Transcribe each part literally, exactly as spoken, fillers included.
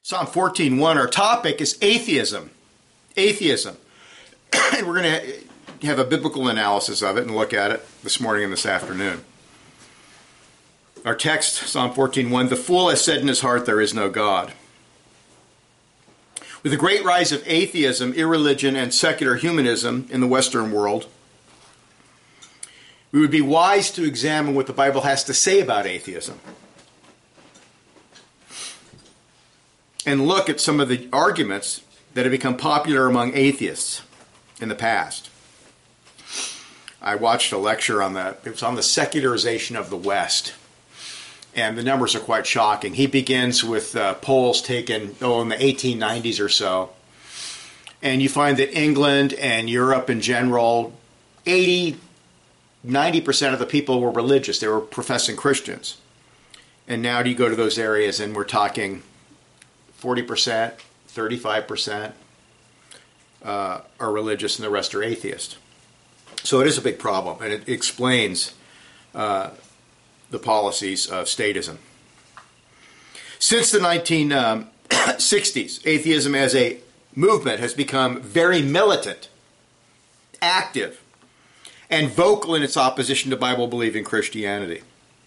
Psalm fourteen one, our topic is atheism. Atheism. And we're going to have a biblical analysis of it and look at it this morning and this afternoon. Our text, Psalm fourteen one, the fool has said in his heart, there is no God. With the great rise of atheism, irreligion, and secular humanism in the Western world, we would be wise to examine what the Bible has to say about atheism. And look at some of the arguments that have become popular among atheists in the past. I watched a lecture on the, it was on the secularization of the West. And the numbers are quite shocking. He begins with uh, polls taken, oh, in the eighteen nineties or so. And you find that England and Europe in general, eighty, ninety percent of the people were religious. They were professing Christians. And now do you go to those areas and we're talking forty percent, thirty-five percent uh, are religious and the rest are atheist. So it is a big problem, and it explains uh, the policies of statism. Since the nineteen sixties, atheism as a movement has become very militant, active, and vocal in its opposition to Bible-believing Christianity.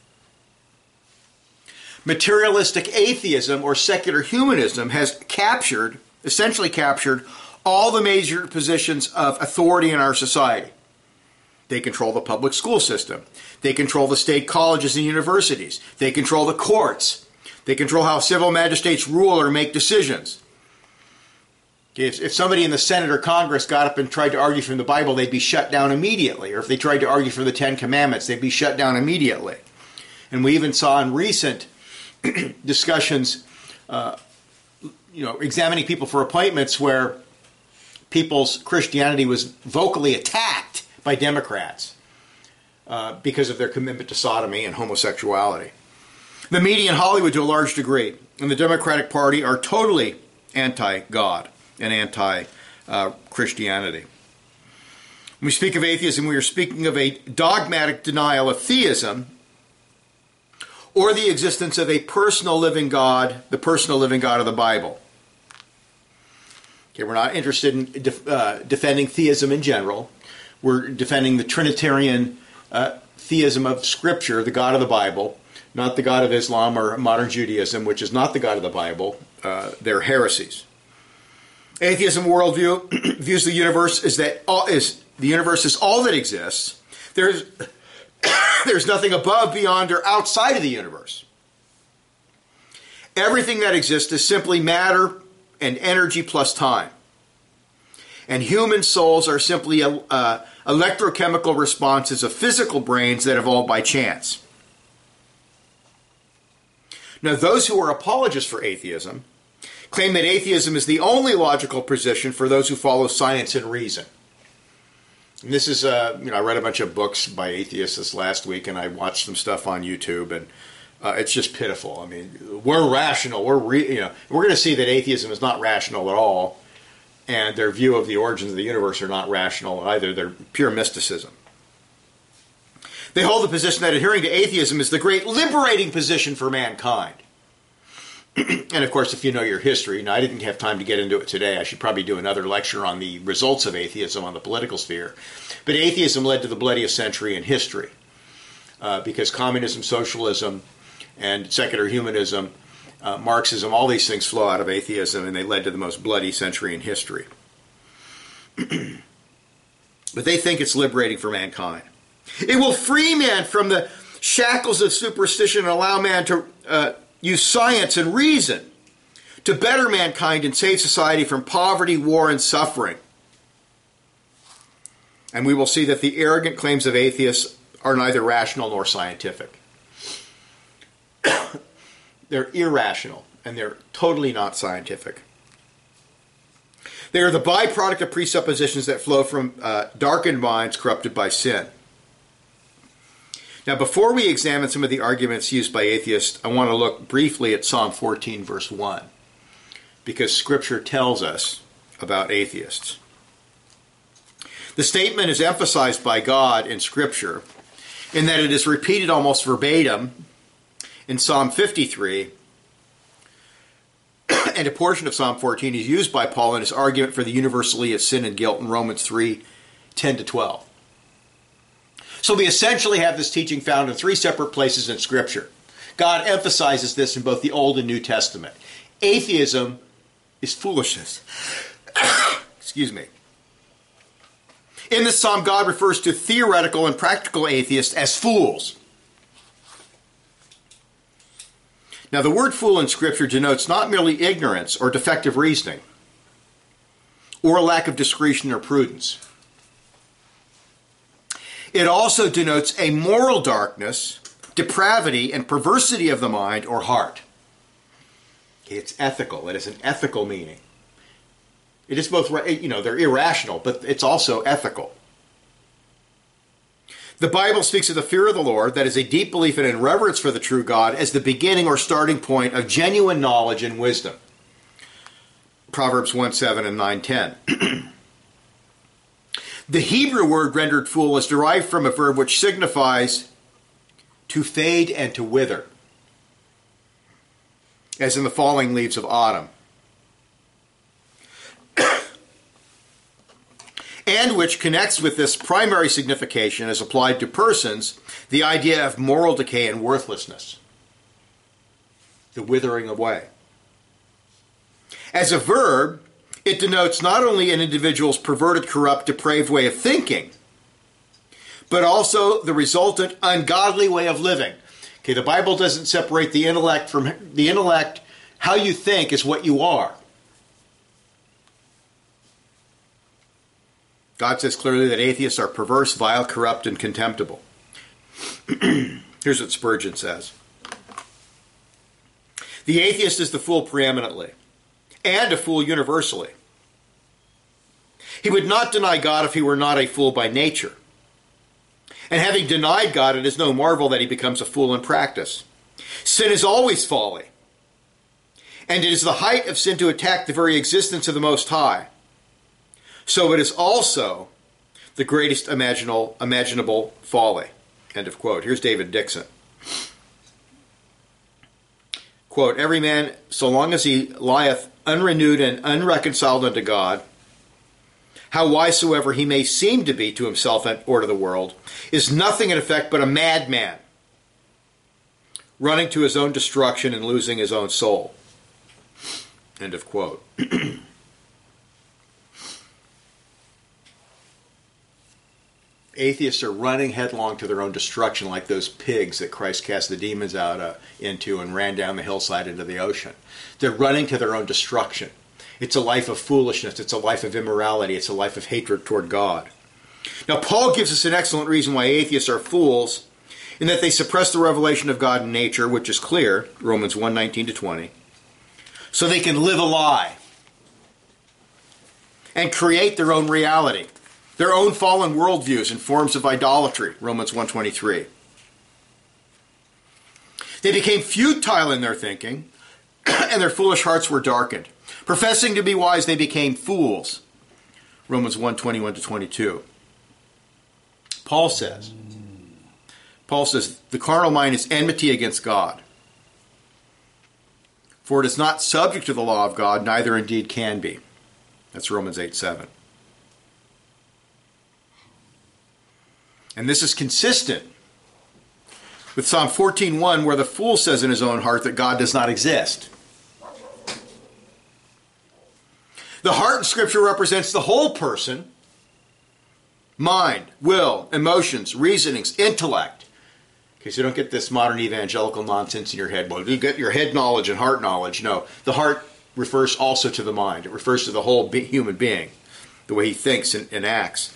Materialistic atheism or secular humanism has captured, essentially captured, all the major positions of authority in our society. They control the public school system. They control the state colleges and universities. They control the courts. They control how civil magistrates rule or make decisions. If, if somebody in the Senate or Congress got up and tried to argue from the Bible, they'd be shut down immediately. Or if they tried to argue from the Ten Commandments, they'd be shut down immediately. And we even saw in recent discussions, uh, you know, examining people for appointments where people's Christianity was vocally attacked by Democrats uh, because of their commitment to sodomy and homosexuality. The media in Hollywood, to a large degree, and the Democratic Party are totally anti-God and anti-Christianity. When we speak of atheism, we are speaking of a dogmatic denial of theism or the existence of a personal living God, the personal living God of the Bible. Okay, we're not interested in def- uh, defending theism in general. We're defending the Trinitarian uh, theism of Scripture, the God of the Bible, not the God of Islam or modern Judaism, which is not the God of the Bible. Uh, they're heresies. Atheism worldview views the universe as that all, is the universe is all that exists. There's there's nothing above, beyond, or outside of the universe. Everything that exists is simply matter and energy plus time. And human souls are simply uh, electrochemical responses of physical brains that evolved by chance. Now, those who are apologists for atheism claim that atheism is the only logical position for those who follow science and reason. And this is, uh, you know, I read a bunch of books by atheists this last week, and I watched some stuff on YouTube, and uh, it's just pitiful. I mean, we're rational. We're, re- you know, we're going to see that atheism is not rational at all. And their view of the origins of the universe are not rational either. They're pure mysticism. They hold the position that adhering to atheism is the great liberating position for mankind. And of course, if you know your history, and I didn't have time to get into it today, I should probably do another lecture on the results of atheism on the political sphere. But atheism led to the bloodiest century in history. Uh, because communism, socialism, and secular humanism, Uh, Marxism, all these things flow out of atheism, and they led to the most bloody century in history. But they think it's liberating for mankind. It will free man from the shackles of superstition and allow man to uh, use science and reason to better mankind and save society from poverty, war, and suffering. And we will see that the arrogant claims of atheists are neither rational nor scientific. They're irrational, and they're totally not scientific. They are the byproduct of presuppositions that flow from uh, darkened minds corrupted by sin. Now, before we examine some of the arguments used by atheists, I want to look briefly at Psalm fourteen, verse one, because Scripture tells us about atheists. The statement is emphasized by God in Scripture in that it is repeated almost verbatim in Psalm fifty-three, and a portion of Psalm fourteen is used by Paul in his argument for the universality of sin and guilt in Romans three, ten to twelve. So we essentially have this teaching found in three separate places in Scripture. God emphasizes this in both the Old and New Testament. Atheism is foolishness. Excuse me. In this psalm, God refers to theoretical and practical atheists as fools. Now, the word fool in Scripture denotes not merely ignorance or defective reasoning, or a lack of discretion or prudence. It also denotes a moral darkness, depravity, and perversity of the mind or heart. It's ethical. It has an ethical meaning. It is both, you know, they're irrational, but it's also ethical. The Bible speaks of the fear of the Lord, that is a deep belief and reverence for the true God, as the beginning or starting point of genuine knowledge and wisdom. Proverbs one seven and nine ten. The Hebrew word rendered fool is derived from a verb which signifies to fade and to wither, as in the falling leaves of autumn, and which connects with this primary signification as applied to persons, the idea of moral decay and worthlessness, the withering away. As a verb, it denotes not only an individual's perverted, corrupt, depraved way of thinking, but also the resultant ungodly way of living. Okay, the Bible doesn't separate the intellect from the intellect. How you think is what you are. God says clearly that atheists are perverse, vile, corrupt, and contemptible. Here's what Spurgeon says. The atheist is the fool preeminently, and a fool universally. He would not deny God if he were not a fool by nature. And having denied God, it is no marvel that he becomes a fool in practice. Sin is always folly. And it is the height of sin to attack the very existence of the Most High. So it is also the greatest imaginable, imaginable folly. End of quote. Here's David Dixon. Quote, every man, so long as he lieth unrenewed and unreconciled unto God, how wise soever he may seem to be to himself or to the world, is nothing in effect but a madman, running to his own destruction and losing his own soul. End of quote. Atheists are running headlong to their own destruction like those pigs that Christ cast the demons out uh, into and ran down the hillside into the ocean. They're running to their own destruction. It's a life of foolishness. It's a life of immorality. It's a life of hatred toward God. Now, Paul gives us an excellent reason why atheists are fools, in that they suppress the revelation of God in nature, which is clear, Romans one nineteen to twenty, so they can live a lie and create their own reality, their own fallen worldviews and forms of idolatry, Romans one twenty-three. They became futile in their thinking, and their foolish hearts were darkened. Professing to be wise, they became fools, Romans one twenty-one to twenty-two. Paul says, Paul says, the carnal mind is enmity against God. For it is not subject to the law of God, neither indeed can be. That's Romans eight seven. And this is consistent with Psalm fourteen one, where the fool says in his own heart that God does not exist. The heart in Scripture represents the whole person: mind, will, emotions, reasonings, intellect. Okay, so you don't get this modern evangelical nonsense in your head. Well, you get your head knowledge and heart knowledge. No, the heart refers also to the mind. It refers to the whole be- human being, the way he thinks and, and acts.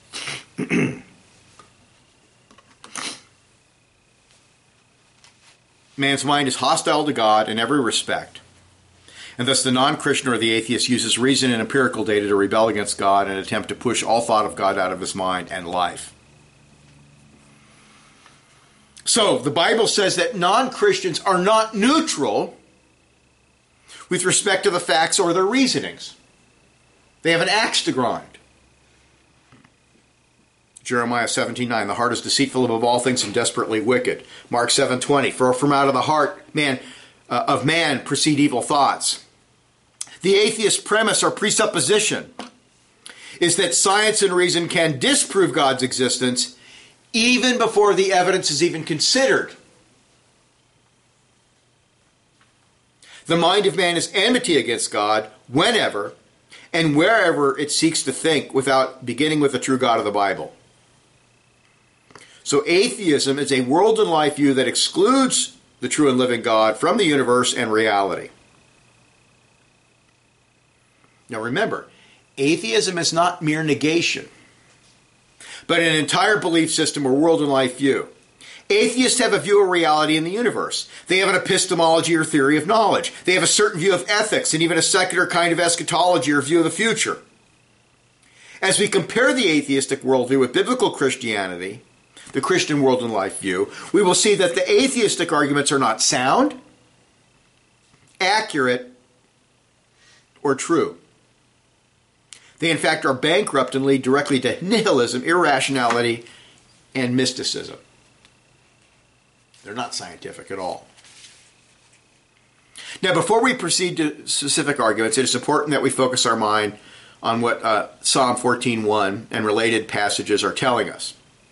Man's mind is hostile to God in every respect. And thus the non-Christian or the atheist uses reason and empirical data to rebel against God and attempt to push all thought of God out of his mind and life. So, the Bible says that non-Christians are not neutral with respect to the facts or their reasonings. They have an axe to grind. Jeremiah seventeen nine, the heart is deceitful above all things and desperately wicked. Mark seven twenty, for from out of the heart man uh, of man proceed evil thoughts. The atheist premise or presupposition is that science and reason can disprove God's existence even before the evidence is even considered. The mind of man is enmity against God whenever and wherever it seeks to think without beginning with the true God of the Bible. So atheism is a world and life view that excludes the true and living God from the universe and reality. Now remember, atheism is not mere negation, but an entire belief system or world and life view. Atheists have a view of reality in the universe. They have an epistemology or theory of knowledge. They have a certain view of ethics and even a secular kind of eschatology or view of the future. As we compare the atheistic worldview with biblical Christianity, the Christian world and life view, we will see that the atheistic arguments are not sound, accurate, or true. They, in fact, are bankrupt and lead directly to nihilism, irrationality, and mysticism. They're not scientific at all. Now, before we proceed to specific arguments, it is important that we focus our mind on what uh, Psalm fourteen one and related passages are telling us.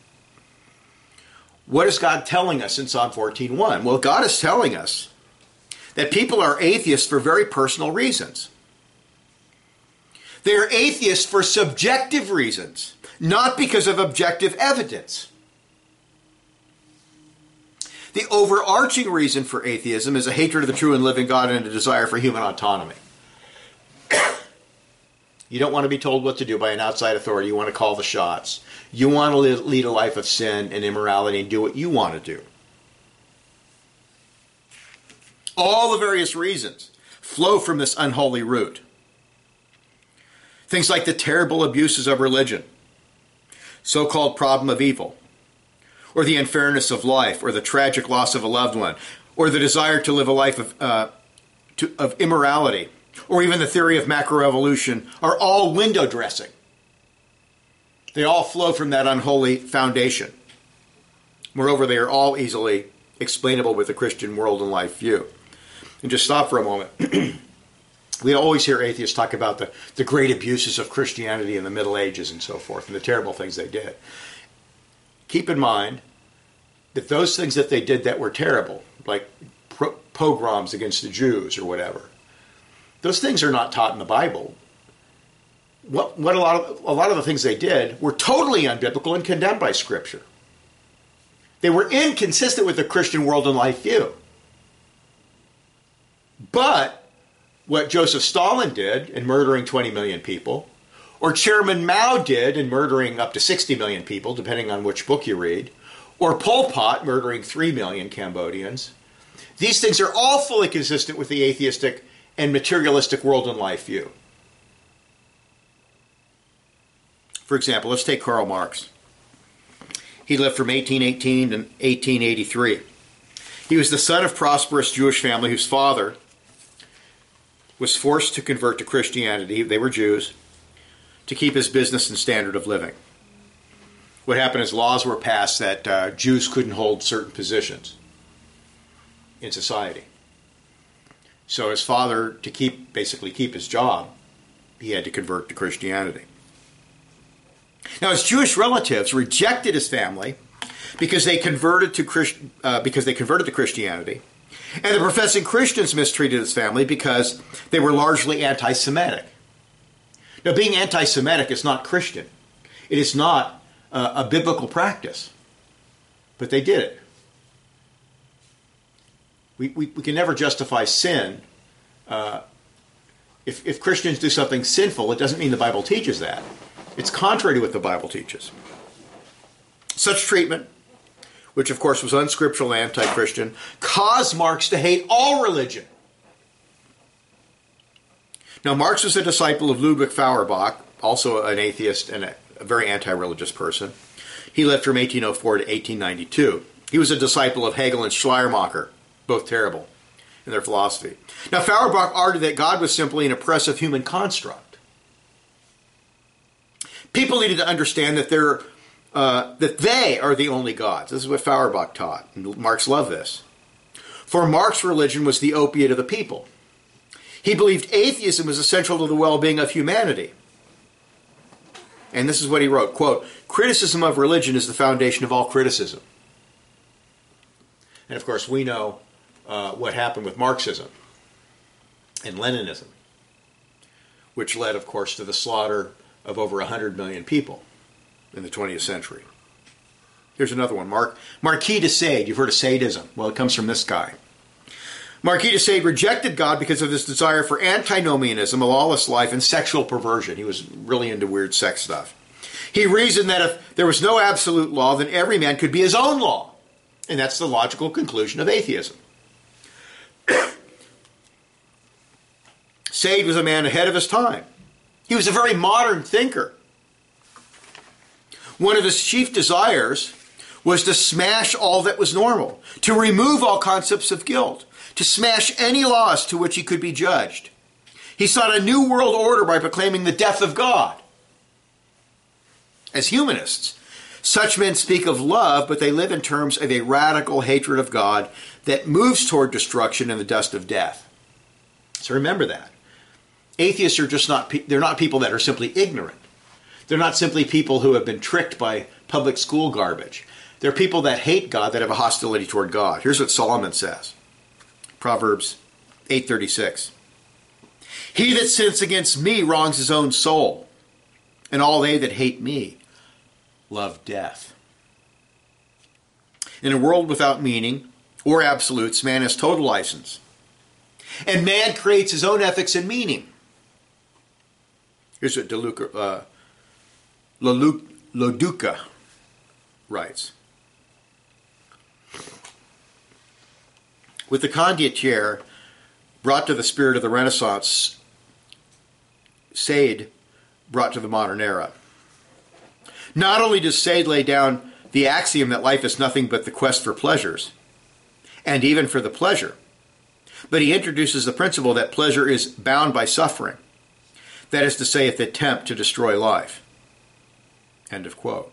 What is God telling us in Psalm fourteen one? Well, God is telling us that people are atheists for very personal reasons. They are atheists for subjective reasons, not because of objective evidence. The overarching reason for atheism is a hatred of the true and living God and a desire for human autonomy. You don't want to be told what to do by an outside authority. You want to call the shots. You want to live, lead a life of sin and immorality and do what you want to do. All the various reasons flow from this unholy root. Things like the terrible abuses of religion, so-called problem of evil, or the unfairness of life, or the tragic loss of a loved one, or the desire to live a life of, uh, to, of immorality, or even the theory of macroevolution, are all window dressing. They all flow from that unholy foundation. Moreover, they are all easily explainable with the Christian world and life view. And just stop for a moment. We always hear atheists talk about the, the great abuses of Christianity in the Middle Ages and so forth, and the terrible things they did. Keep in mind that those things that they did that were terrible, like pro- pogroms against the Jews or whatever, those things are not taught in the Bible. What, what a lot of a lot of the things they did were totally unbiblical and condemned by Scripture. They were inconsistent with the Christian world and life view. But what Joseph Stalin did in murdering twenty million people, or Chairman Mao did in murdering up to sixty million people, depending on which book you read, or Pol Pot murdering three million Cambodians, these things are all fully consistent with the atheistic and materialistic world and life view. For example, let's take Karl Marx. He lived from eighteen eighteen to eighteen eighty-three. He was the son of a prosperous Jewish family whose father was forced to convert to Christianity. They were Jews, to keep his business and standard of living. What happened is laws were passed that uh, Jews couldn't hold certain positions in society. So his father, to keep basically keep his job, he had to convert to Christianity. Now his Jewish relatives rejected his family because they converted to Christ, uh, because they converted to Christianity, and the professing Christians mistreated his family because they were largely anti-Semitic. Now, being anti-Semitic is not Christian. It is not uh, a biblical practice. But they did it. We, we, we can never justify sin. Uh, if, if Christians do something sinful, it doesn't mean the Bible teaches that. It's contrary to what the Bible teaches. Such treatment, which of course was unscriptural and anti-Christian, caused Marx to hate all religion. Now, Marx was a disciple of Ludwig Feuerbach, also an atheist and a, a very anti-religious person. He lived from eighteen oh four to eighteen ninety-two. He was a disciple of Hegel and Schleiermacher, both terrible in their philosophy. Now, Feuerbach argued that God was simply an oppressive human construct. People needed to understand that they're Uh, that they are the only gods. This is what Feuerbach taught, and Marx loved this. For Marx, religion was the opiate of the people. He believed atheism was essential to the well-being of humanity. And this is what he wrote, quote, "Criticism of religion is the foundation of all criticism." And of course, we know uh, what happened with Marxism and Leninism, which led, of course, to the slaughter of over one hundred million people in the twentieth century. Here's another one, Mark, Marquis de Sade. You've heard of sadism. Well, it comes from this guy. Marquis de Sade rejected God because of his desire for antinomianism, a lawless life, and sexual perversion. He was really into weird sex stuff. He reasoned that if there was no absolute law, then every man could be his own law. And that's the logical conclusion of atheism. Sade was a man ahead of his time. He was a very modern thinker. One of his chief desires was to smash all that was normal, to remove all concepts of guilt, to smash any laws to which he could be judged. He sought a new world order by proclaiming the death of God. As humanists, such men speak of love, but they live in terms of a radical hatred of God that moves toward destruction and the dust of death. So remember that. Atheists are just not, they're not people that are simply ignorant. They're not simply people who have been tricked by public school garbage. They're people that hate God, that have a hostility toward God. Here's what Solomon says. Proverbs eight thirty-six. "He that sins against me wrongs his own soul, and all they that hate me love death." In a world without meaning or absolutes, man has total license. And man creates his own ethics and meaning. Here's what DeLuca, uh, Loduca writes. With the condottiere brought to the spirit of the Renaissance, Sade brought to the modern era. Not only does Sade lay down the axiom that life is nothing but the quest for pleasures, and even for the pleasure, but he introduces the principle that pleasure is bound by suffering. That is to say, at the attempt to destroy life. End of quote.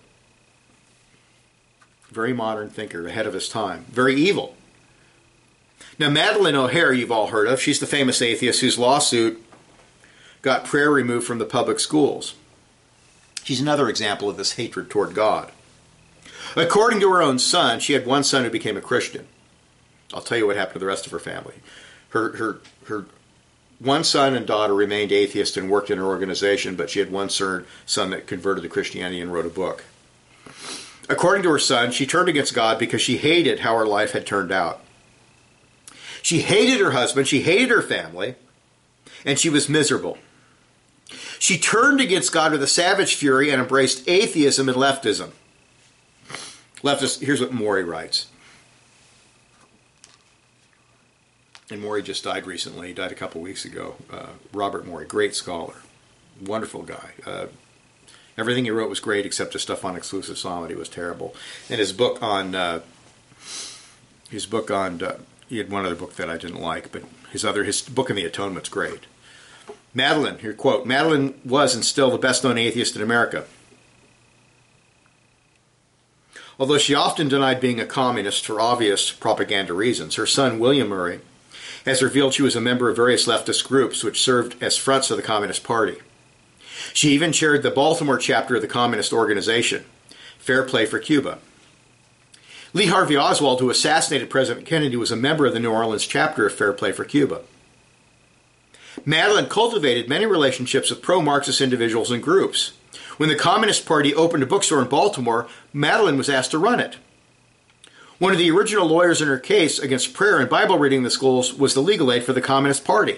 Very modern thinker, ahead of his time. Very evil. Now, Madeleine O'Hare, you've all heard of. She's the famous atheist whose lawsuit got prayer removed from the public schools. She's another example of this hatred toward God. According to her own son, she had one son who became a Christian. I'll tell you what happened to the rest of her family. Her, her, her one son and daughter remained atheist and worked in her organization, but she had one son that converted to Christianity and wrote a book. According to her son, she turned against God because she hated how her life had turned out. She hated her husband, she hated her family, and she was miserable. She turned against God with a savage fury and embraced atheism and leftism. Leftist, here's what Morey writes. And Morey just died recently. He died a couple weeks ago. Uh, Robert Morey, great scholar, wonderful guy. Uh, everything he wrote was great except the stuff on exclusive psalmody was terrible. And his book on, uh, his book on, uh, he had one other book that I didn't like, but his other, his book on the Atonement's great. Madeleine, here quote, Madeleine was and still the best known atheist in America. Although she often denied being a communist for obvious propaganda reasons, her son William Murray has revealed she was a member of various leftist groups which served as fronts of the Communist Party. She even chaired the Baltimore chapter of the communist organization, Fair Play for Cuba. Lee Harvey Oswald, who assassinated President Kennedy, was a member of the New Orleans chapter of Fair Play for Cuba. Madeleine cultivated many relationships with pro-Marxist individuals and groups. When the Communist Party opened a bookstore in Baltimore, Madeleine was asked to run it. One of the original lawyers in her case against prayer and Bible reading in the schools was the legal aid for the Communist Party.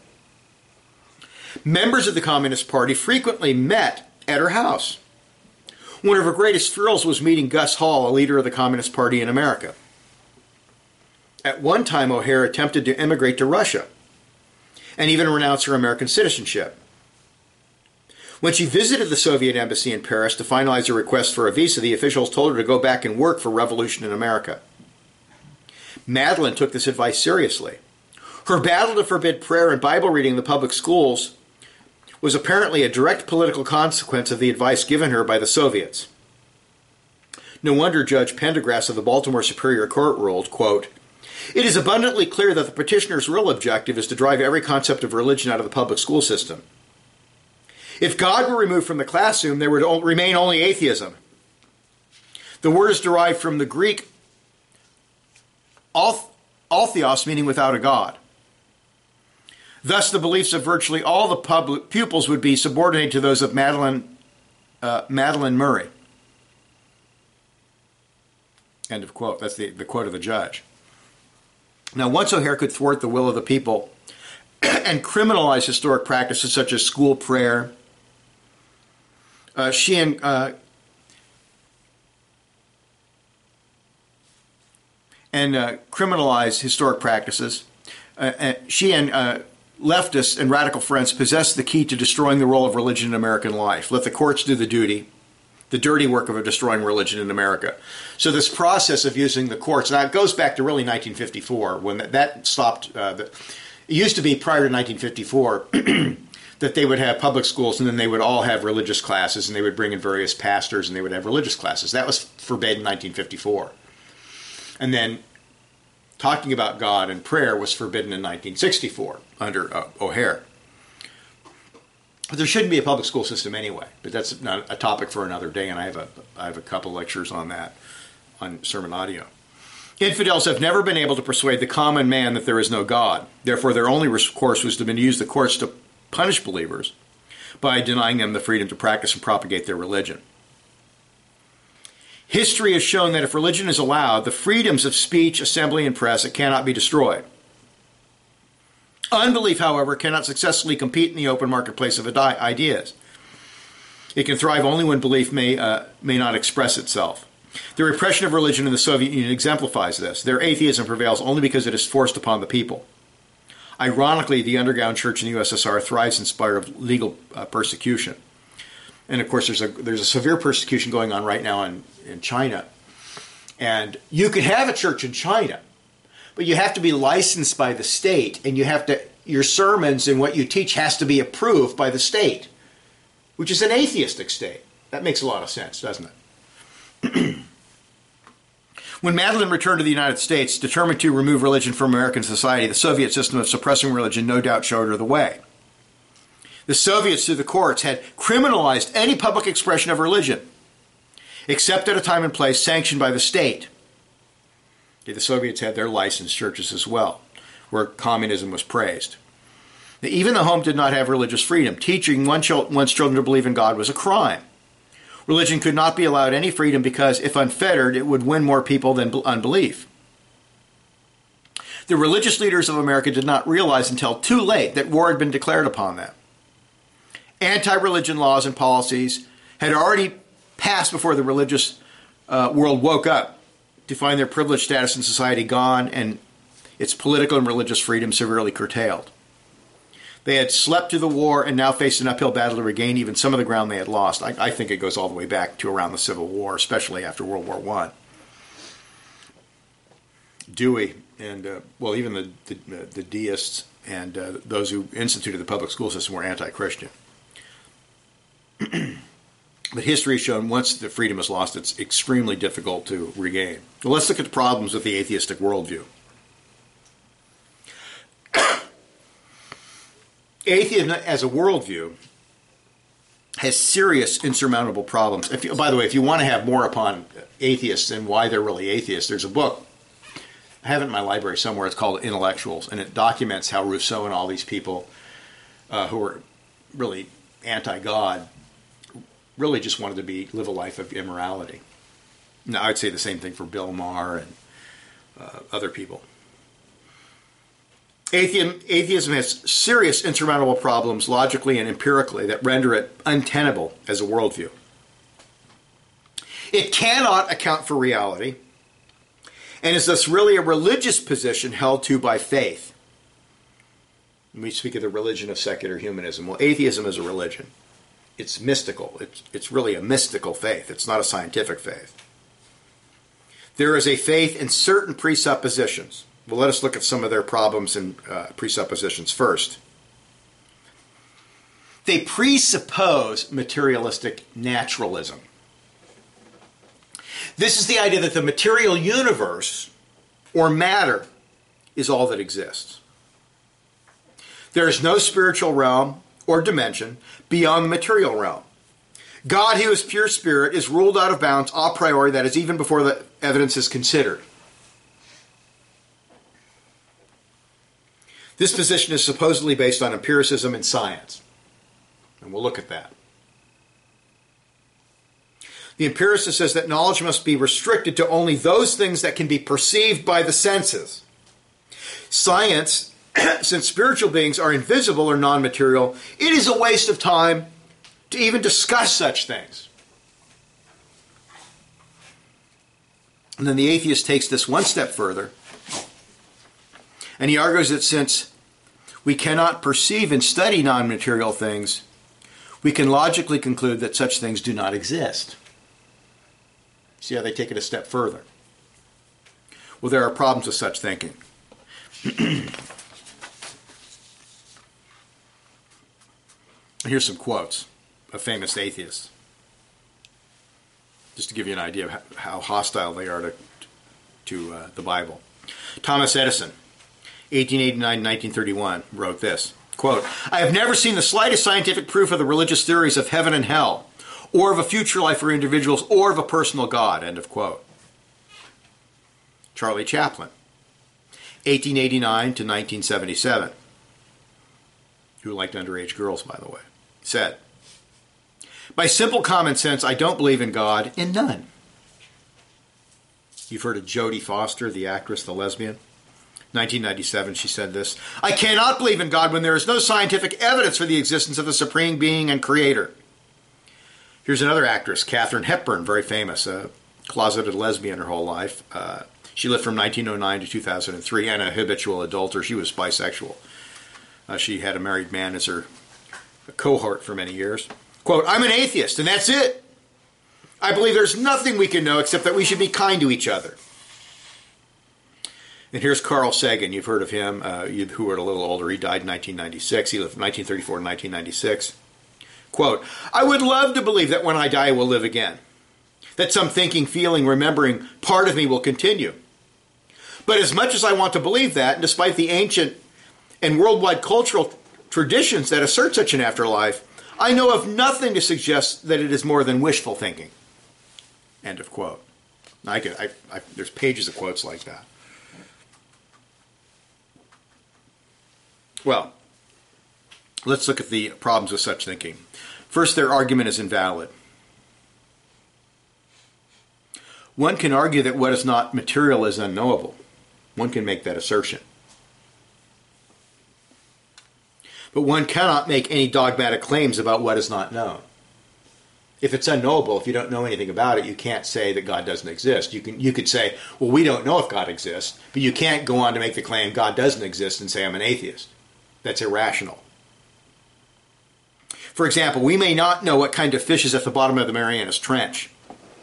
Members of the Communist Party frequently met at her house. One of her greatest thrills was meeting Gus Hall, a leader of the Communist Party in America. At one time, O'Hare attempted to immigrate to Russia and even renounce her American citizenship. When she visited the Soviet embassy in Paris to finalize a request for a visa, the officials told her to go back and work for revolution in America. Madeleine took this advice seriously. Her battle to forbid prayer and Bible reading in the public schools was apparently a direct political consequence of the advice given her by the Soviets. No wonder Judge Pendergrass of the Baltimore Superior Court ruled, quote, It is abundantly clear that the petitioner's real objective is to drive every concept of religion out of the public school system. If God were removed from the classroom, there would remain only atheism. The word is derived from the Greek altheos, meaning without a God. Thus, the beliefs of virtually all the public pupils would be subordinated to those of Madeline, uh, Madeline Murray. End of quote. That's the, the quote of the judge. Now, once O'Hare could thwart the will of the people and criminalize historic practices such as school prayer, uh, she and uh, and uh, criminalize historic practices, uh, uh, she and uh, leftists and radical friends possess the key to destroying the role of religion in American life. Let the courts do the duty, the dirty work of destroying religion in America. So this process of using the courts, now it goes back to really nineteen fifty-four, when that, that stopped. Uh, the, it used to be prior to nineteen fifty-four that they would have public schools and then they would all have religious classes and they would bring in various pastors and they would have religious classes. That was forbidden in nineteen fifty-four. And then talking about God and prayer was forbidden in nineteen sixty-four under uh, O'Hare. But there shouldn't be a public school system anyway, but that's not a topic for another day, and I have a I have a couple lectures on that on Sermon Audio. Infidels have never been able to persuade the common man that there is no God. Therefore, their only recourse was to use the courts to punish believers by denying them the freedom to practice and propagate their religion. History has shown that if religion is allowed, the freedoms of speech, assembly, and press, it cannot be destroyed. Unbelief, however, cannot successfully compete in the open marketplace of ideas. It can thrive only when belief may, uh, may not express itself. The repression of religion in the Soviet Union exemplifies this. Their atheism prevails only because it is forced upon the people. Ironically, the underground church in the U S S R thrives in spite of legal uh, persecution. And of course, there's a there's a severe persecution going on right now in, in China. And you could have a church in China, but you have to be licensed by the state, and you have to your sermons and what you teach has to be approved by the state, which is an atheistic state. That makes a lot of sense, doesn't it? When Madeline returned to the United States, determined to remove religion from American society, the Soviet system of suppressing religion no doubt showed her the way. The Soviets, through the courts, had criminalized any public expression of religion, except at a time and place sanctioned by the state. Okay, the Soviets had their licensed churches as well, where communism was praised. Now, even the home did not have religious freedom. Teaching one's children to believe in God was a crime. Religion could not be allowed any freedom because, if unfettered, it would win more people than unbelief. The religious leaders of America did not realize until too late that war had been declared upon them. Anti-religion laws and policies had already passed before the religious uh, world woke up to find their privileged status in society gone and its political and religious freedom severely curtailed. They had slept through the war and now faced an uphill battle to regain even some of the ground they had lost. I, I think it goes all the way back to around the Civil War, especially after World War One. Dewey and, uh, well, even the, the, the deists and uh, those who instituted the public school system were anti-Christian. But history has shown once the freedom is lost, it's extremely difficult to regain. Well, let's look at the problems with the atheistic worldview. Atheism as a worldview has serious insurmountable problems. If you, by the way, if you want to have more upon atheists and why they're really atheists, there's a book. I have it in my library somewhere. It's called Intellectuals, and it documents how Rousseau and all these people uh, who were really anti-God really just wanted to be live a life of immorality. Now, I'd say the same thing for Bill Maher and uh, other people. Atheism, atheism has serious insurmountable problems logically and empirically that render it untenable as a worldview. It cannot account for reality and is thus really a religious position held to by faith. We speak of the religion of secular humanism. Well, atheism is a religion. It's mystical. It's, it's really a mystical faith. It's not a scientific faith. There is a faith in certain presuppositions. Well, let us look at some of their problems and uh, presuppositions first. They presuppose materialistic naturalism. This is the idea that the material universe, or matter, is all that exists. There is no spiritual realm or dimension beyond the material realm. God, who is pure spirit, is ruled out of bounds a priori, that is, even before the evidence is considered. This position is supposedly based on empiricism and science. And we'll look at that. The empiricist says that knowledge must be restricted to only those things that can be perceived by the senses. Science, since spiritual beings are invisible or non-material, it is a waste of time to even discuss such things. And then the atheist takes this one step further, and he argues that since we cannot perceive and study non-material things, we can logically conclude that such things do not exist. See how they take it a step further? Well, there are problems with such thinking. Here's some quotes of famous atheists, just to give you an idea of how hostile they are to, to uh, the Bible. Thomas Edison, eighteen eighty-nine to nineteen thirty-one, wrote this, quote, "I have never seen the slightest scientific proof of the religious theories of heaven and hell, or of a future life for individuals, or of a personal God," end of quote. Charlie Chaplin, eighteen eighty-nine to nineteen seventy-seven, who liked underage girls, by the way, said, "By simple common sense, I don't believe in God, in none." You've heard of Jodie Foster, the actress, the lesbian. nineteen ninety-seven, she said this, "I cannot believe in God when there is no scientific evidence for the existence of the supreme being and creator." Here's another actress, Katharine Hepburn, very famous, a closeted lesbian her whole life. Uh, she lived from nineteen oh nine to two thousand three, and a habitual adulterer. She was bisexual. Uh, she had a married man as her cohort for many years. Quote, "I'm an atheist, and that's it. I believe there's nothing we can know except that we should be kind to each other." And here's Carl Sagan. You've heard of him, uh, you who are a little older. He died in nineteen ninety-six. He lived from nineteen thirty-four to nineteen ninety-six. Quote, "I would love to believe that when I die I will live again, that some thinking, feeling, remembering part of me will continue. But as much as I want to believe that, and despite the ancient and worldwide cultural traditions that assert such an afterlife, I know of nothing to suggest that it is more than wishful thinking." End of quote. Now, I could, I, I, there's pages of quotes like that. Well, let's look at the problems with such thinking. First, their argument is invalid. One can argue that what is not material is unknowable. One can make that assertion. But one cannot make any dogmatic claims about what is not known. If it's unknowable, if you don't know anything about it, you can't say that God doesn't exist. You can, you could say, well, we don't know if God exists, but you can't go on to make the claim God doesn't exist and say I'm an atheist. That's irrational. For example, we may not know what kind of fish is at the bottom of the Marianas Trench,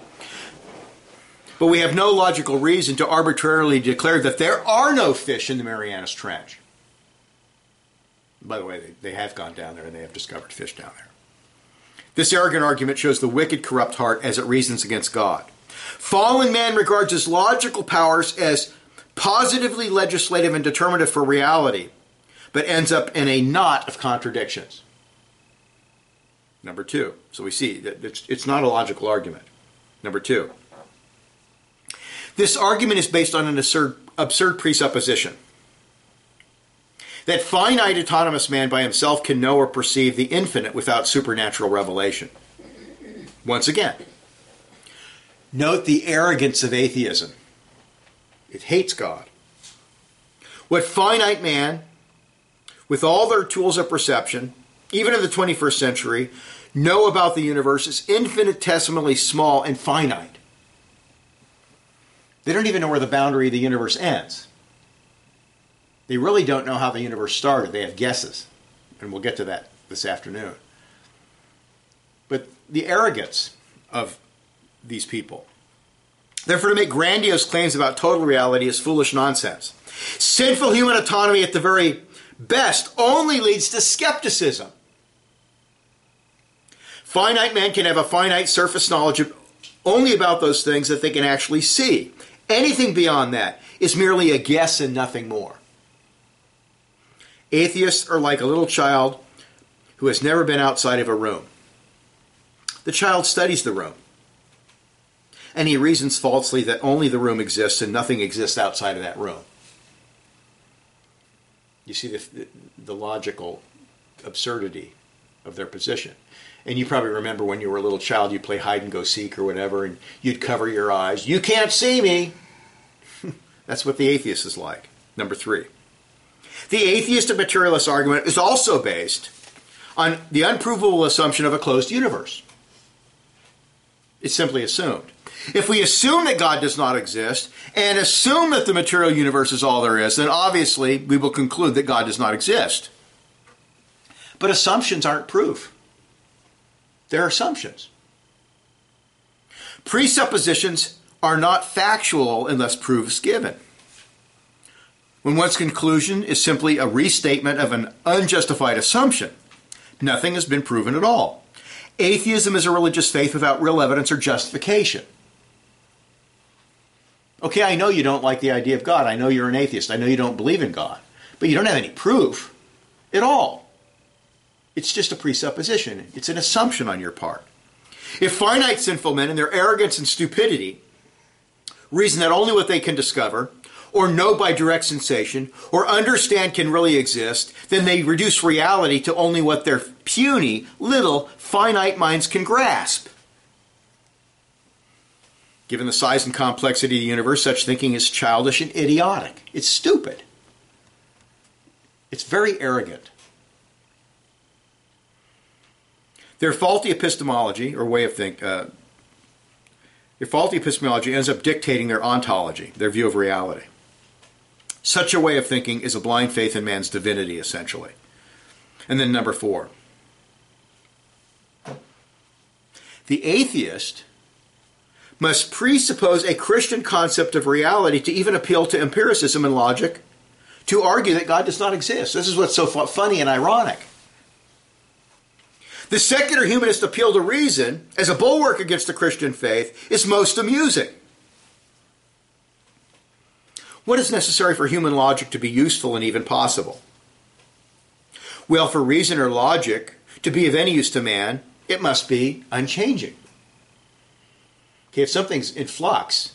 but we have no logical reason to arbitrarily declare that there are no fish in the Marianas Trench. By the way, they, they have gone down there and they have discovered fish down there. This arrogant argument shows the wicked, corrupt heart as it reasons against God. Fallen man regards his logical powers as positively legislative and determinative for reality, but ends up in a knot of contradictions. Number two. So we see that it's, it's not a logical argument. Number two. This argument is based on an absurd, absurd presupposition that finite autonomous man by himself can know or perceive the infinite without supernatural revelation. Once again, note the arrogance of atheism. It hates God. What finite man, with all their tools of perception, even in the twenty-first century, know about the universe is infinitesimally small and finite. They don't even know where the boundary of the universe ends. They really don't know how the universe started. They have guesses. And we'll get to that this afternoon. But the arrogance of these people. Therefore, to make grandiose claims about total reality is foolish nonsense. Sinful human autonomy at the very best only leads to skepticism. Finite men can have a finite surface knowledge of only about those things that they can actually see. Anything beyond that is merely a guess and nothing more. Atheists are like a little child who has never been outside of a room. The child studies the room, and he reasons falsely that only the room exists and nothing exists outside of that room. You see the, the logical absurdity of their position. And you probably remember when you were a little child, you'd play hide and go seek or whatever, and you'd cover your eyes. You can't see me. That's what the atheist is like. Number three. The atheist and materialist argument is also based on the unprovable assumption of a closed universe. It's simply assumed. If we assume that God does not exist and assume that the material universe is all there is, then obviously we will conclude that God does not exist. But assumptions aren't proof. They're assumptions. Presuppositions are not factual unless proof is given. When one's conclusion is simply a restatement of an unjustified assumption, nothing has been proven at all. Atheism is a religious faith without real evidence or justification. Okay, I know you don't like the idea of God. I know you're an atheist. I know you don't believe in God. But you don't have any proof at all. It's just a presupposition. It's an assumption on your part. If finite sinful men in their arrogance and stupidity reason that only what they can discover, or know by direct sensation, or understand can really exist, then they reduce reality to only what their puny, little, finite minds can grasp. Given the size and complexity of the universe, such thinking is childish and idiotic. It's stupid. It's very arrogant. Their faulty epistemology, or way of think, uh, their faulty epistemology ends up dictating their ontology, their view of reality. Such a way of thinking is a blind faith in man's divinity, essentially. And then number four. The atheist must presuppose a Christian concept of reality to even appeal to empiricism and logic to argue that God does not exist. This is what's so funny and ironic. The secular humanist appeal to reason as a bulwark against the Christian faith is most amusing. What is necessary for human logic to be useful and even possible? Well, for reason or logic to be of any use to man, it must be unchanging. Okay, if something's in flux,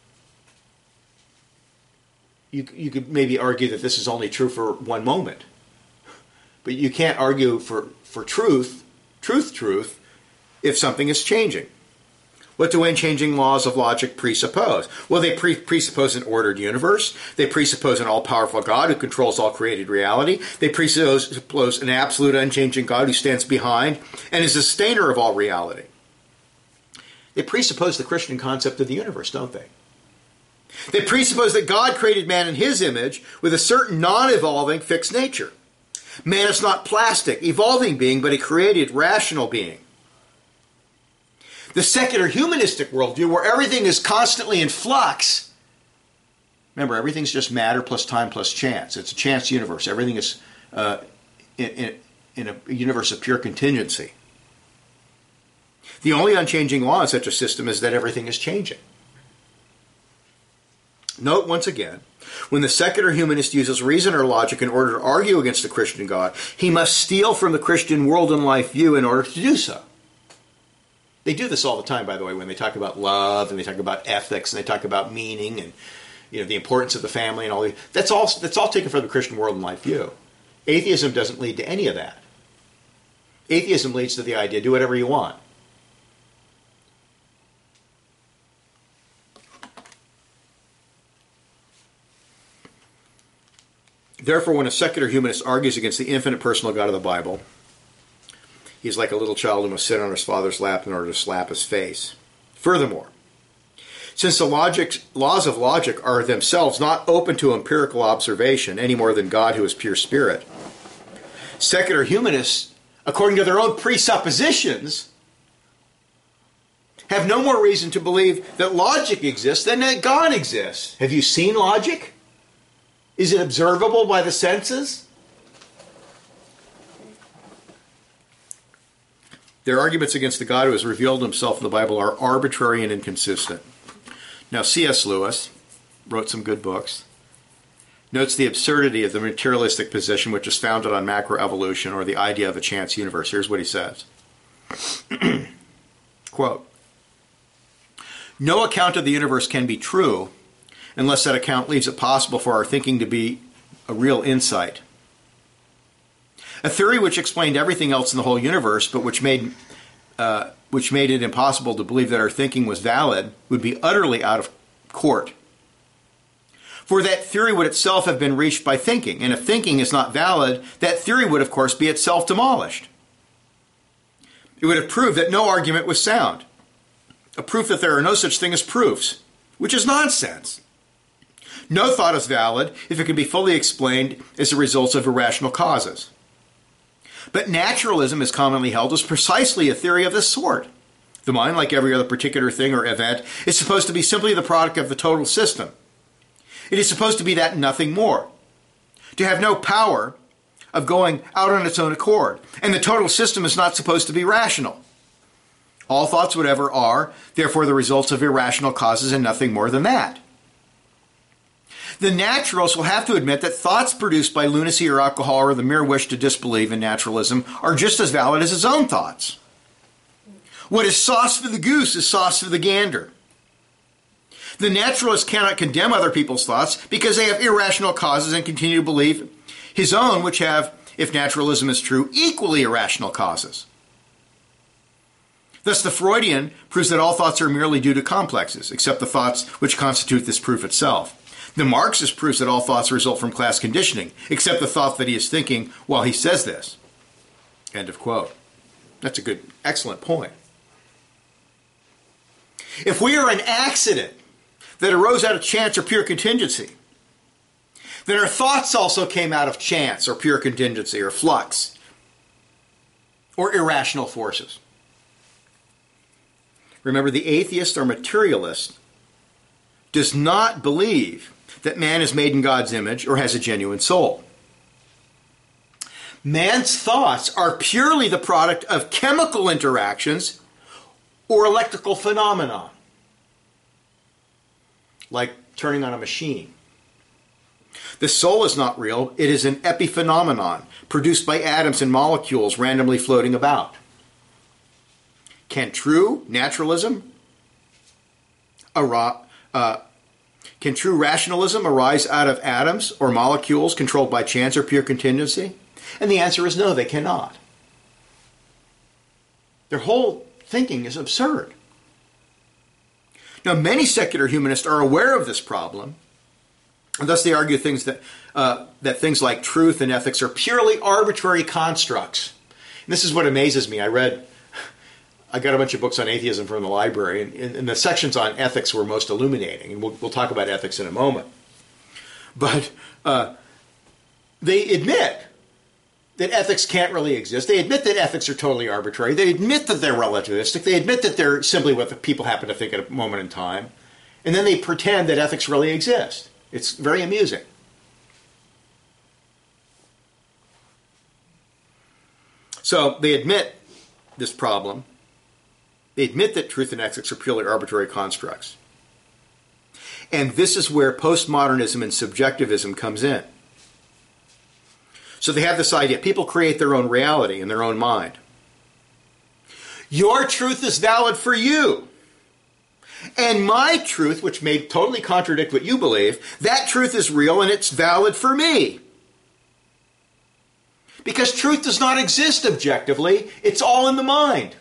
you, you could maybe argue that this is only true for one moment. But you can't argue for, for truth, truth, truth, if something is changing. What do unchanging laws of logic presuppose? Well, they pre- presuppose an ordered universe. They presuppose an all-powerful God who controls all created reality. They presuppose an absolute unchanging God who stands behind and is the sustainer of all reality. They presuppose the Christian concept of the universe, don't they? They presuppose that God created man in his image with a certain non-evolving fixed nature. Man is not plastic, evolving being, but a created, rational being. The secular humanistic worldview, where everything is constantly in flux. Remember, everything's just matter plus time plus chance. It's a chance universe. Everything is uh, in, in, in a universe of pure contingency. The only unchanging law in such a system is that everything is changing. Note once again, when the secular humanist uses reason or logic in order to argue against the Christian God, he must steal from the Christian world and life view in order to do so. They do this all the time, by the way, when they talk about love and they talk about ethics and they talk about meaning and, you know, the importance of the family and all that. That's all, that's all taken from the Christian world and life view. Atheism doesn't lead to any of that. Atheism leads to the idea, do whatever you want. Therefore, when a secular humanist argues against the infinite personal God of the Bible, he's like a little child who must sit on his father's lap in order to slap his face. Furthermore, since the logic, laws of logic are themselves not open to empirical observation any more than God, who is pure spirit, secular humanists, according to their own presuppositions, have no more reason to believe that logic exists than that God exists. Have you seen logic? Is it observable by the senses? Their arguments against the God who has revealed himself in the Bible are arbitrary and inconsistent. Now, C S Lewis wrote some good books. notes the absurdity of the materialistic position which is founded on macroevolution or the idea of a chance universe. Here's what he says. Quote, "No account of the universe can be true unless that account leaves it possible for our thinking to be a real insight. A theory which explained everything else in the whole universe, but which made uh, which made it impossible to believe that our thinking was valid, would be utterly out of court. For that theory would itself have been reached by thinking, and if thinking is not valid, that theory would, of course, be itself demolished. It would have proved that no argument was sound, a proof that there are no such thing as proofs, which is nonsense. No thought is valid if it can be fully explained as the results of irrational causes. But naturalism is commonly held as precisely a theory of this sort. The mind, like every other particular thing or event, is supposed to be simply the product of the total system. It is supposed to be that and nothing more, to have no power of going out on its own accord, and the total system is not supposed to be rational. All thoughts whatever are, therefore, the results of irrational causes and nothing more than that. The naturalist will have to admit that thoughts produced by lunacy or alcohol or the mere wish to disbelieve in naturalism are just as valid as his own thoughts. What is sauce for the goose is sauce for the gander. The naturalist cannot condemn other people's thoughts because they have irrational causes and continue to believe his own, which have, if naturalism is true, equally irrational causes. Thus, the Freudian proves that all thoughts are merely due to complexes, except the thoughts which constitute this proof itself. The Marxist proves that all thoughts result from class conditioning, except the thought that he is thinking while he says this. End of quote. That's a good, excellent point. If we are an accident that arose out of chance or pure contingency, then our thoughts also came out of chance or pure contingency or flux or irrational forces. Remember, the atheist or materialist does not believe that man is made in God's image or has a genuine soul. Man's thoughts are purely the product of chemical interactions or electrical phenomena, like turning on a machine. The soul is not real. It is an epiphenomenon produced by atoms and molecules randomly floating about. Can true naturalism, ar- uh, can true rationalism arise out of atoms or molecules controlled by chance or pure contingency? And the answer is no, they cannot. Their whole thinking is absurd. Now, many secular humanists are aware of this problem, and thus they argue things that uh, that things like truth and ethics are purely arbitrary constructs. And this is what amazes me. I read, I got a bunch of books on atheism from the library, and, and the sections on ethics were most illuminating, and we'll, we'll talk about ethics in a moment. But uh, they admit that ethics can't really exist. They admit that ethics are totally arbitrary. They admit that they're relativistic. They admit that they're simply what the people happen to think at a moment in time. And then they pretend that ethics really exist. It's very amusing. So they admit this problem. They admit that truth and ethics are purely arbitrary constructs. And this is where postmodernism and subjectivism comes in. So they have this idea. People create their own reality in their own mind. Your truth is valid for you. And my truth, which may totally contradict what you believe, that truth is real and it's valid for me. Because truth does not exist objectively. It's all in the mind.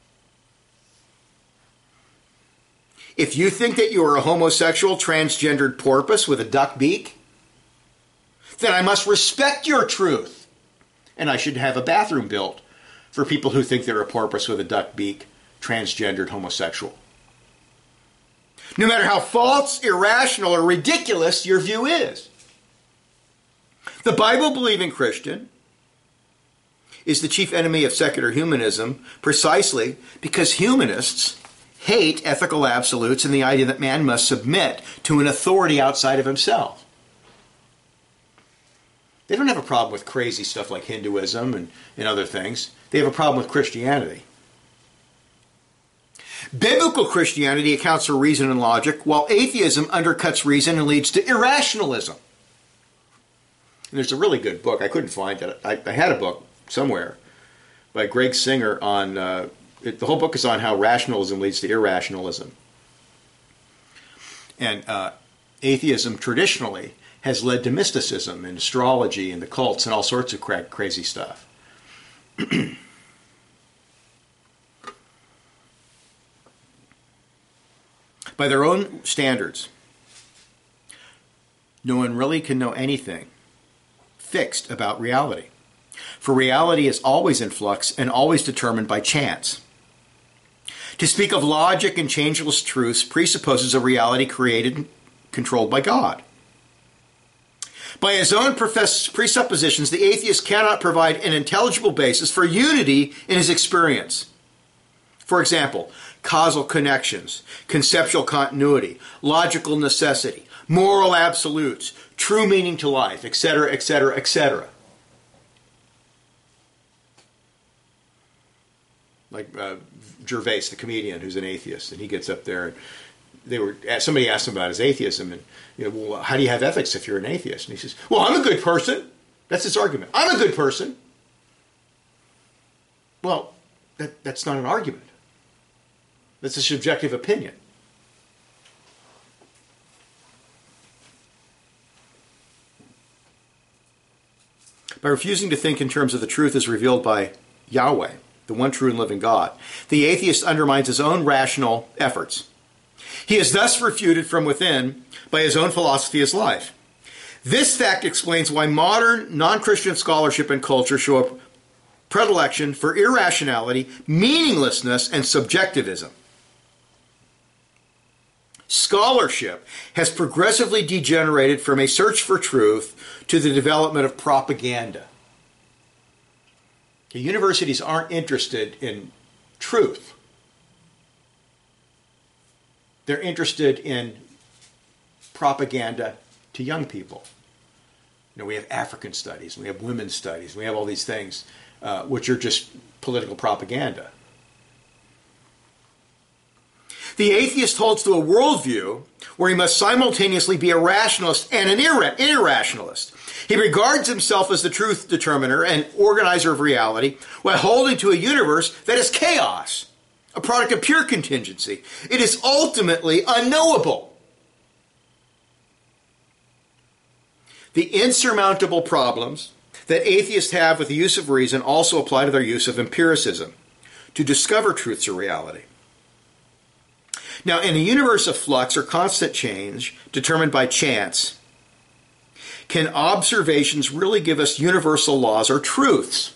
If you think that you are a homosexual, transgendered porpoise with a duck beak, then I must respect your truth. And I should have a bathroom built for people who think they're a porpoise with a duck beak, transgendered homosexual. No matter how false, irrational, or ridiculous your view is. The Bible-believing Christian is the chief enemy of secular humanism precisely because humanists hate ethical absolutes and the idea that man must submit to an authority outside of himself. They don't have a problem with crazy stuff like Hinduism and, and other things. They have a problem with Christianity. Biblical Christianity accounts for reason and logic, while atheism undercuts reason and leads to irrationalism. And there's a really good book. I couldn't find it. I, I had a book somewhere by Greg Singer on, uh, it, the whole book is on how rationalism leads to irrationalism. And uh, atheism traditionally has led to mysticism and astrology and the cults and all sorts of cra- crazy stuff. By their own standards, no one really can know anything fixed about reality. For reality is always in flux and always determined by chance. To speak of logic and changeless truths presupposes a reality created and controlled by God. By his own professed presuppositions, the atheist cannot provide an intelligible basis for unity in his experience. For example, causal connections, conceptual continuity, logical necessity, moral absolutes, true meaning to life, et cetera, et cetera, et cetera. Like uh, Gervais, the comedian, who's an atheist, and he gets up there, and they were somebody asked him about his atheism, and you know, well, how do you have ethics if you're an atheist? And he says, well, I'm a good person. That's his argument. I'm a good person. Well, that, that's not an argument. That's a subjective opinion. By refusing to think in terms of the truth as revealed by Yahweh, the one true and living God, the atheist undermines his own rational efforts. He is thus refuted from within by his own philosophy of life. This fact explains why modern non-Christian scholarship and culture show a predilection for irrationality, meaninglessness, and subjectivism. Scholarship has progressively degenerated from a search for truth to the development of propaganda. The universities aren't interested in truth. They're interested in propaganda to young people. You know, we have African studies, we have women's studies, we have all these things, uh, which are just political propaganda. The atheist holds to a worldview where he must simultaneously be a rationalist and an irra- irrationalist. He regards himself as the truth determiner and organizer of reality while holding to a universe that is chaos, a product of pure contingency. It is ultimately unknowable. The insurmountable problems that atheists have with the use of reason also apply to their use of empiricism to discover truths or reality. Now, in a universe of flux or constant change determined by chance, can observations really give us universal laws or truths?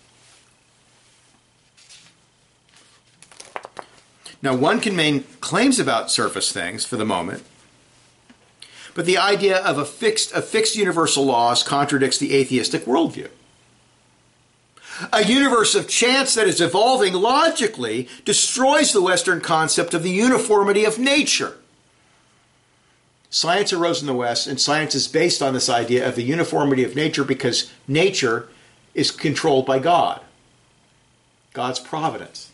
Now, one can make claims about surface things for the moment, but the idea of a fixed, a fixed universal laws contradicts the atheistic worldview. A universe of chance that is evolving logically destroys the Western concept of the uniformity of nature. Science arose in the West, and science is based on this idea of the uniformity of nature because nature is controlled by God, God's providence.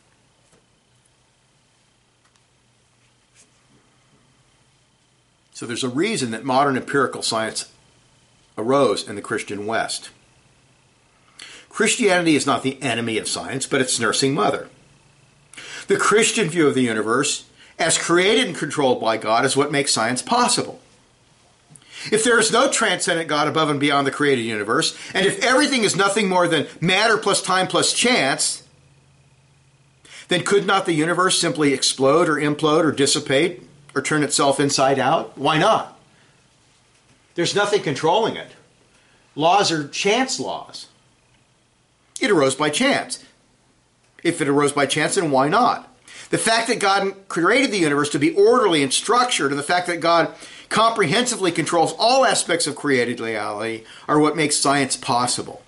So there's a reason that modern empirical science arose in the Christian West. Christianity is not the enemy of science, but its nursing mother. The Christian view of the universe, as created and controlled by God, is what makes science possible. If there is no transcendent God above and beyond the created universe, and if everything is nothing more than matter plus time plus chance, then could not the universe simply explode or implode or dissipate or turn itself inside out? Why not? There's nothing controlling it. Laws are chance laws. It arose by chance. If it arose by chance, then why not? The fact that God created the universe to be orderly and structured, and the fact that God comprehensively controls all aspects of created reality are what makes science possible.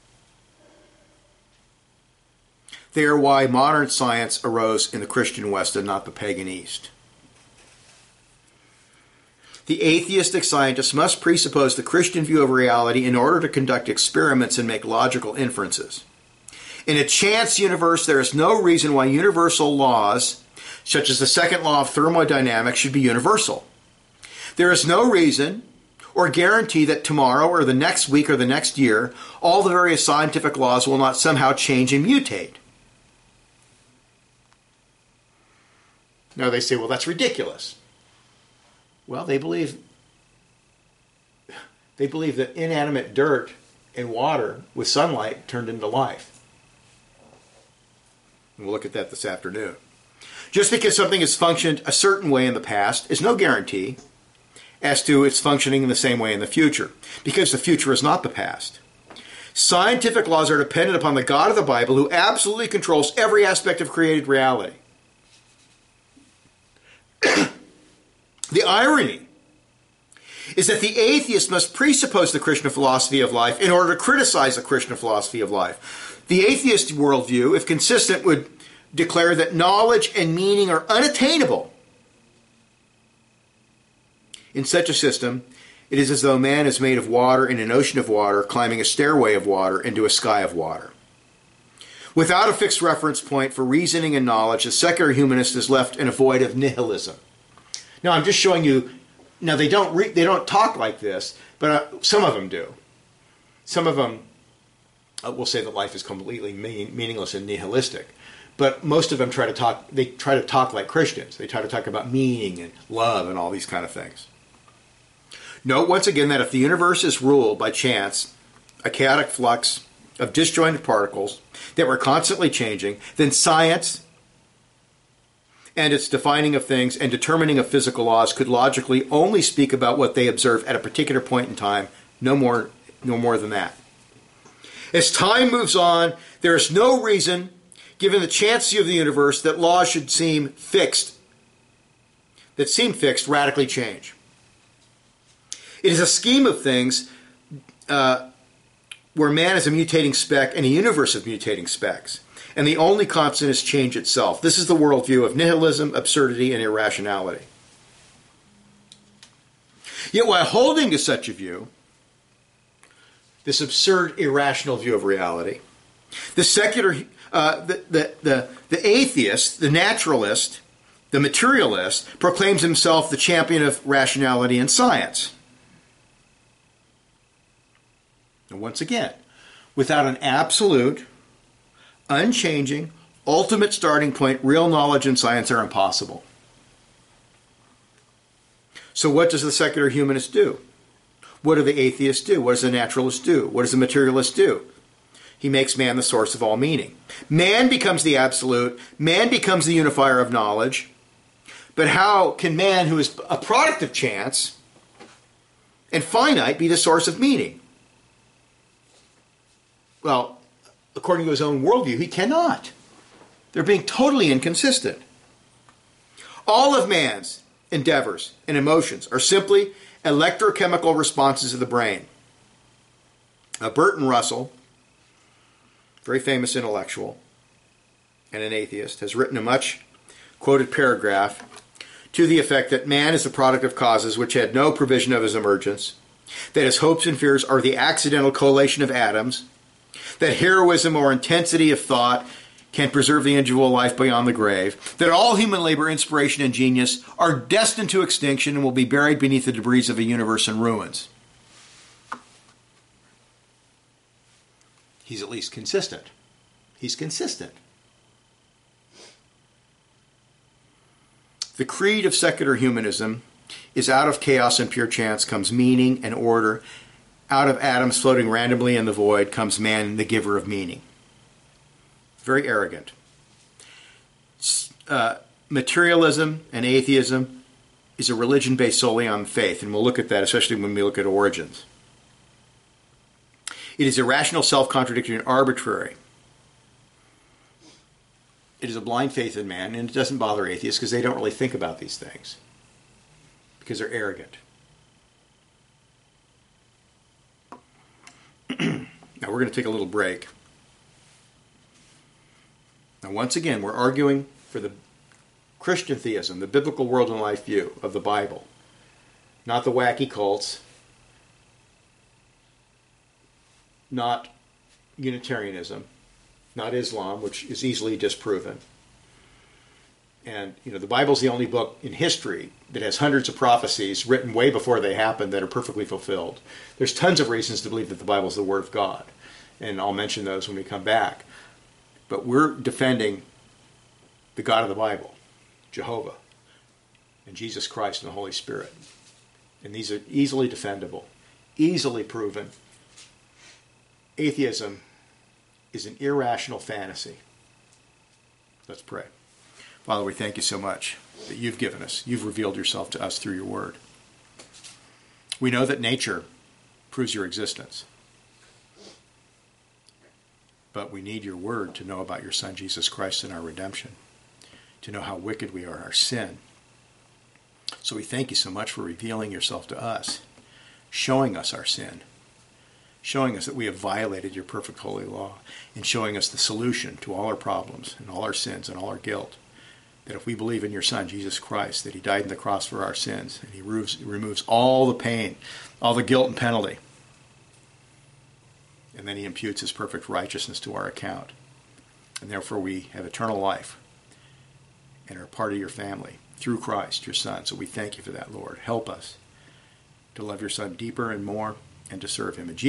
They are why modern science arose in the Christian West and not the pagan East. The atheistic scientist must presuppose the Christian view of reality in order to conduct experiments and make logical inferences. In a chance universe, there is no reason why universal laws, such as the second law of thermodynamics, should be universal. There is no reason or guarantee that tomorrow or the next week or the next year, all the various scientific laws will not somehow change and mutate. Now they say, well, that's ridiculous. Well, they believe they believe that inanimate dirt and water with sunlight turned into life. And we'll look at that this afternoon. Just because something has functioned a certain way in the past is no guarantee as to its functioning in the same way in the future, because the future is not the past. Scientific laws are dependent upon the God of the Bible, who absolutely controls every aspect of created reality. The irony is that the atheist must presuppose the Krishna philosophy of life in order to criticize the Krishna philosophy of life. The atheist worldview, if consistent, would declare that knowledge and meaning are unattainable. In such a system, it is as though man is made of water in an ocean of water, climbing a stairway of water into a sky of water. Without a fixed reference point for reasoning and knowledge, the secular humanist is left in a void of nihilism. Now, I'm just showing you. Now, they don't re, they don't talk like this, but uh, some of them do. Some of them uh, will say that life is completely mean, meaningless and nihilistic. But most of them try to talk. They try to talk like Christians. They try to talk about meaning and love and all these kind of things. Note once again that if the universe is ruled by chance, a chaotic flux of disjointed particles that were constantly changing, then science and its defining of things and determining of physical laws could logically only speak about what they observe at a particular point in time, no more, no more than that. As time moves on, there is no reason, given the chancy of the universe, that laws should seem fixed, that seem fixed, radically change. It is a scheme of things uh, where man is a mutating speck in a universe of mutating specks, and the only constant is change itself. This is the worldview of nihilism, absurdity, and irrationality. Yet while holding to such a view, this absurd, irrational view of reality, the secular, uh, the, the, the, the atheist, the naturalist, the materialist, proclaims himself the champion of rationality and science. And once again, without an absolute, unchanging, ultimate starting point, real knowledge and science are impossible. So what does the secular humanist do? What do the atheists do? What does the naturalist do? What does the materialist do? He makes man the source of all meaning. Man becomes the absolute. Man becomes the unifier of knowledge. But how can man, who is a product of chance and finite, be the source of meaning? Well, according to his own worldview, he cannot. They're being totally inconsistent. All of man's endeavors and emotions are simply electrochemical responses of the brain. Now, Bertrand Russell, very famous intellectual and an atheist, has written a much quoted paragraph to the effect that man is the product of causes which had no provision of his emergence, that his hopes and fears are the accidental collation of atoms, that heroism or intensity of thought can preserve the individual life beyond the grave, that all human labor, inspiration, and genius are destined to extinction and will be buried beneath the debris of a universe in ruins. He's at least consistent. He's consistent. The creed of secular humanism is out of chaos and pure chance comes meaning and order. Out of atoms floating randomly in the void comes man, the giver of meaning. Very arrogant. Uh, materialism and atheism is a religion based solely on faith, and we'll look at that, especially when we look at origins. It is irrational, self-contradictory, and arbitrary. It is a blind faith in man, and it doesn't bother atheists because they don't really think about these things, because they're arrogant. Now we're going to take a little break. Now once again, we're arguing for the Christian theism, the biblical world and life view of the Bible, not the wacky cults, not Unitarianism, not Islam, which is easily disproven. And, you know, the Bible's the only book in history that has hundreds of prophecies written way before they happened that are perfectly fulfilled. There's tons of reasons to believe that the Bible is the Word of God. And I'll mention those when we come back. But we're defending the God of the Bible, Jehovah, and Jesus Christ and the Holy Spirit. And these are easily defendable, easily proven. Atheism is an irrational fantasy. Let's pray. Father, we thank you so much that you've given us, you've revealed yourself to us through your word. We know that nature proves your existence. But we need your word to know about your Son, Jesus Christ, and our redemption, to know how wicked we are, our sin. So we thank you so much for revealing yourself to us, showing us our sin, showing us that we have violated your perfect holy law, and showing us the solution to all our problems and all our sins and all our guilt. That if we believe in your Son, Jesus Christ, that he died on the cross for our sins, and he removes, removes all the pain, all the guilt and penalty, and then he imputes his perfect righteousness to our account. And therefore we have eternal life and are part of your family through Christ, your Son. So we thank you for that, Lord. Help us to love your Son deeper and more and to serve him. In Jesus'